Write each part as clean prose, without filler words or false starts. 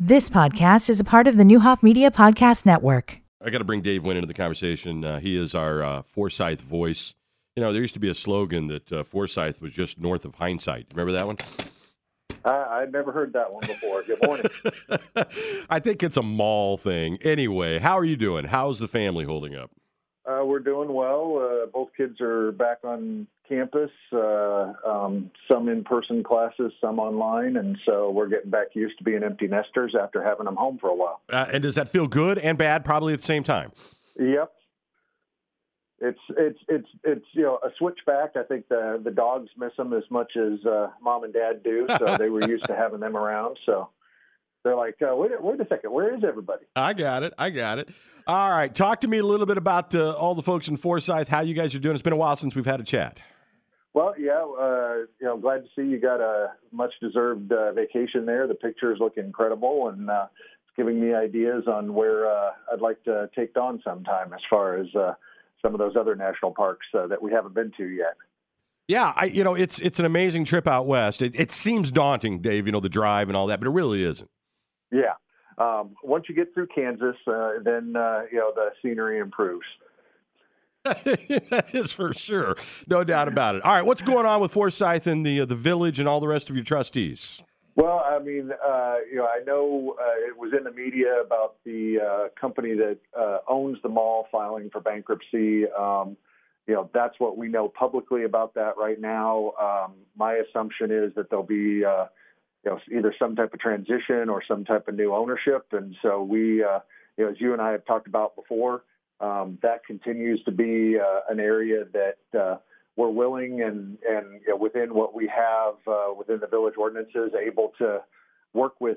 This podcast is a part of the Newhoff Media Podcast Network. I got to bring Dave Wynn into the conversation. He is our Forsyth voice. You know, there used to be a slogan that Forsyth was just north of hindsight. Remember that one? I'd never heard that one before. Good morning. I think it's a mall thing. Anyway, how are you doing? How's the family holding up? We're doing well. Both kids are back on campus, some in-person classes, some online, and so we're getting back used to being empty nesters after having them home for a while. And does that feel good and bad probably at the same time? Yep. It's a switch back. I think the dogs miss them as much as mom and dad do, so they were used to having them around, so they're like, wait a second, where is everybody? I got it. All right, talk to me a little bit about all the folks in Forsyth, how you guys are doing. It's been a while since we've had a chat. Well, yeah, glad to see you got a much-deserved vacation there. The pictures look incredible, and it's giving me ideas on where I'd like to take Dawn sometime as far as some of those other national parks that we haven't been to yet. Yeah, it's an amazing trip out west. It seems daunting, Dave, the drive and all that, but it really isn't. Yeah. Once you get through Kansas, then the scenery improves. That is for sure. No doubt about it. All right, what's going on with Forsyth and the village and all the rest of your trustees? Well, I mean, I know it was in the media about the company that owns the mall filing for bankruptcy. That's what we know publicly about that right now. My assumption is that there'll be either some type of transition or some type of new ownership. And so we, as you and I have talked about before, that continues to be an area that we're willing and within what we have within the village ordinances, able to work with,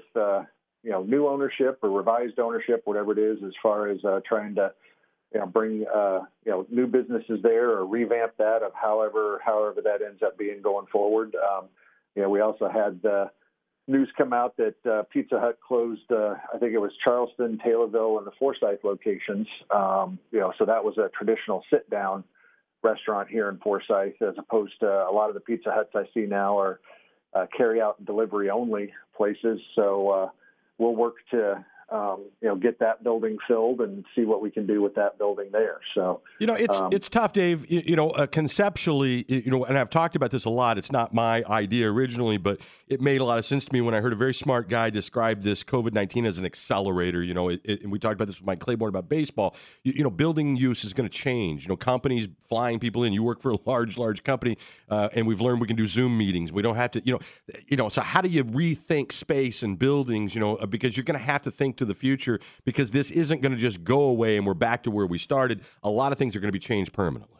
new ownership or revised ownership, whatever it is, as far as trying to bring new businesses there or revamp that of however that ends up being going forward. We also had news come out that Pizza Hut closed, I think it was Charleston, Taylorville, and the Forsyth locations. So that was a traditional sit-down restaurant here in Forsyth, as opposed to a lot of the Pizza Huts I see now are carry-out and delivery-only places. So we'll work to get that building filled and see what we can do with that building there. So it's tough, Dave. Conceptually, and I've talked about this a lot. It's not my idea originally, but it made a lot of sense to me when I heard a very smart guy describe this COVID-19 as an accelerator. And we talked about this with Mike Claiborne about baseball. Building use is going to change. Companies flying people in. You work for a large company, and we've learned we can do Zoom meetings. We don't have to. So how do you rethink space and buildings? Because you're going to have to think to the future, because this isn't going to just go away and we're back to where we started. A lot of things are going to be changed permanently.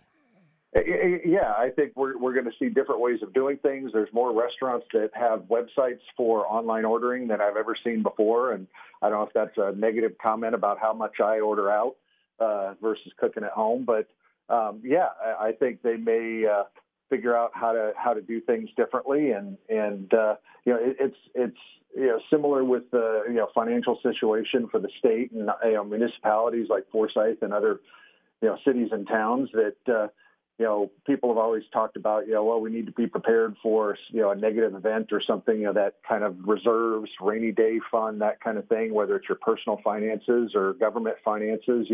Yeah, I think we're going to see different ways of doing things. There's more restaurants that have websites for online ordering than I've ever seen before, and I don't know if that's a negative comment about how much I order out versus cooking at home, but I think they may figure out how to do things differently, and it's similar with the financial situation for the state and municipalities like Forsyth and other cities and towns that people have always talked about. We need to be prepared for a negative event or something. That kind of reserves, rainy day fund, that kind of thing. Whether it's your personal finances or government finances,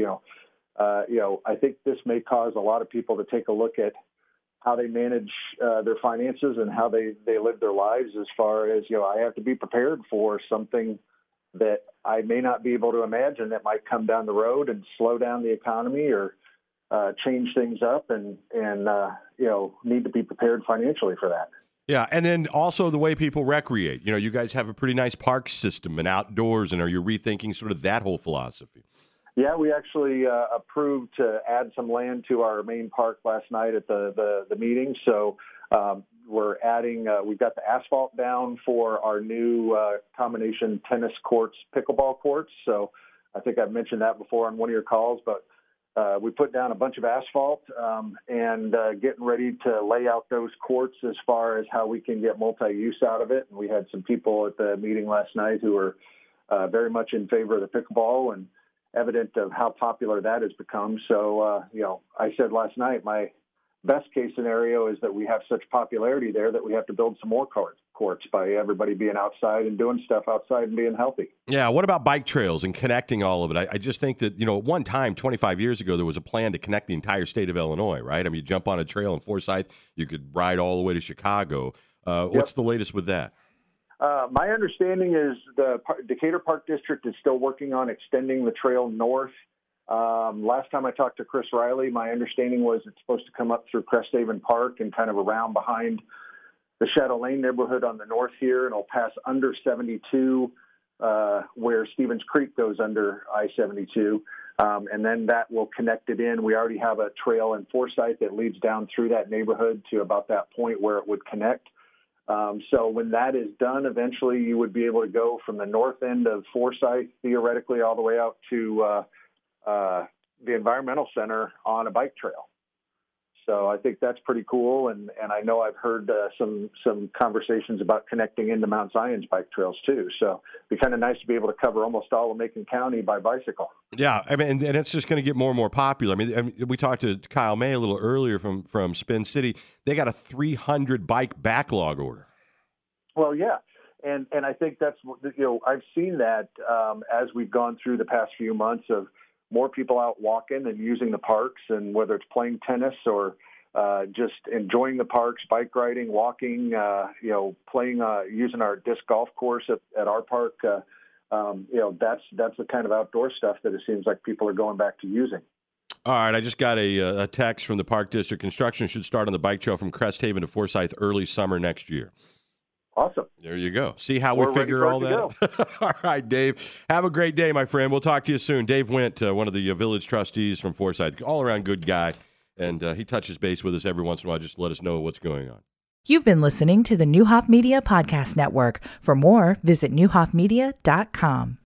I think this may cause a lot of people to take a look at how they manage their finances and how they live their lives, as far as, I have to be prepared for something that I may not be able to imagine that might come down the road and slow down the economy or change things up and need to be prepared financially for that. Yeah, and then also the way people recreate. You guys have a pretty nice park system and outdoors, and are you rethinking sort of that whole philosophy? Yeah, we actually approved to add some land to our main park last night at the meeting. So we're adding, we've got the asphalt down for our new combination tennis courts, pickleball courts. So I think I've mentioned that before on one of your calls, but we put down a bunch of asphalt and getting ready to lay out those courts as far as how we can get multi-use out of it. And we had some people at the meeting last night who were very much in favor of the pickleball and evident of how popular that has become. So, I said last night, my best case scenario is that we have such popularity there that we have to build some more courts. courts by everybody being outside and doing stuff outside and being healthy. Yeah. What about bike trails and connecting all of it? I just think that, at one time, 25 years ago, there was a plan to connect the entire state of Illinois, right? I mean, you jump on a trail in Forsyth, you could ride all the way to Chicago. What's the latest with that? My understanding is the Decatur Park District is still working on extending the trail north. Last time I talked to Chris Riley, my understanding was it's supposed to come up through Cresthaven Park and kind of around behind the Shadow Lane neighborhood on the north here, and it'll pass under 72 where Stevens Creek goes under I-72, and then that will connect it in. We already have a trail in Forsyth that leads down through that neighborhood to about that point where it would connect. So when that is done, eventually you would be able to go from the north end of Forsyth, theoretically, all the way out to the Environmental Center on a bike trail. So I think that's pretty cool, and I know I've heard some conversations about connecting into Mount Zion's bike trails too. So it'd be kind of nice to be able to cover almost all of Macon County by bicycle. Yeah, I mean, and it's just going to get more and more popular. I mean, we talked to Kyle May a little earlier from Spin City. They got a 300 bike backlog order. Well, yeah. And I think that's, I've seen that as we've gone through the past few months of more people out walking and using the parks, and whether it's playing tennis or just enjoying the parks, bike riding, walking, playing, using our disc golf course at our park. That's the kind of outdoor stuff that it seems like people are going back to using. All right, I just got a text from the Park District. Construction should start on the bike trail from Cresthaven to Forsyth early summer next year. Awesome. There you go. See how we figure all that out? All right, Dave. Have a great day, my friend. We'll talk to you soon. Dave Wint, one of the village trustees from Forsyth, all-around good guy, and he touches base with us every once in a while just to let us know what's going on. You've been listening to the Neuhoff Media Podcast Network. For more, visit neuhoffmedia.com.